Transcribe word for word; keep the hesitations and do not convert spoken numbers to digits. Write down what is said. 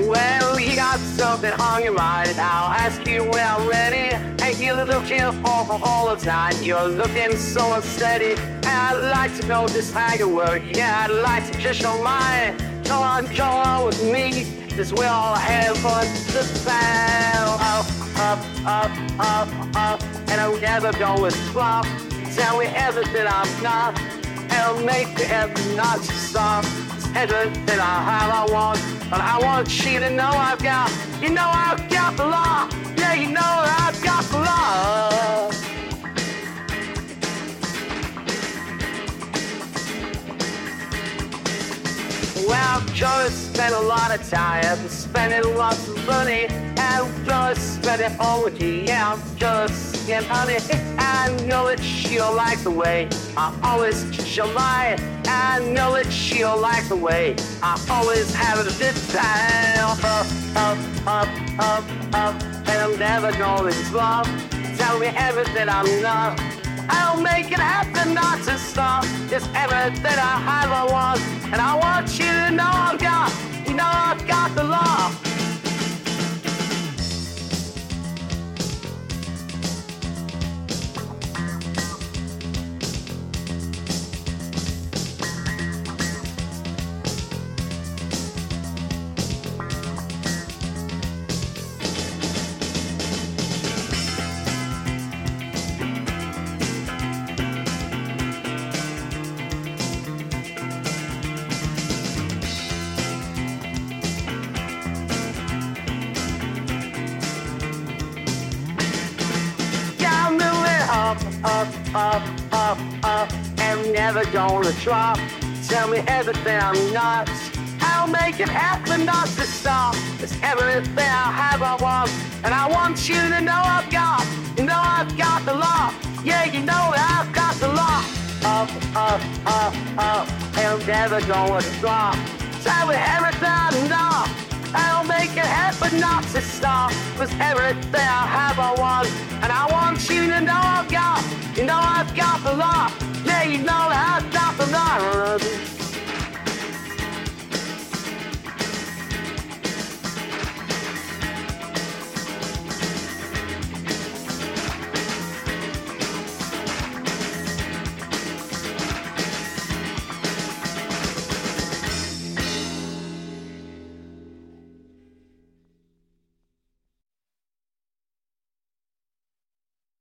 Well, you got something on your mind. I'll ask you when I'm ready. Hey, you're looking for all the time. You're looking so unsteady. And I'd like to know just how you work. Yeah, I'd like to just show mine. Come on, come on with me. This will all have fun. The sound up, up, up, up, up. And I'm never going to stop. Tell me everything I'm not. And I'll make the every not to stop. It's everything I have, I want. But I want you to know I've got, you know I've got the law. Yeah, you know I've got the law. Well, I've just spent a lot of time spending lots of money. And just spend it all with you. Yeah, I'm just getting honey. I know that she'll like the way I always she'll lie. I know that she'll like the way I always have it a good time. Up, up, up, up, up, and I'm never going to stop. Tell me everything I'm not. I'll make it happen not to stop. It's everything I have, I want. And I want you to know I've got, you know I've got the law. Up, up, up, up, up, and never gonna drop. Tell me everything I'm not. I'll make it happen not to stop. It's everything I have, I want. And I want you to know I've got, you know I've got the law. Yeah, you know that I've got the law. Up, up, up, up, and I'm never gonna drop. Tell me everything I'm not. I'll make it happen not to stop. It's everything I have, I want. And I want you to know I've got, you know I've got the law. Yeah, you know that I've got the law.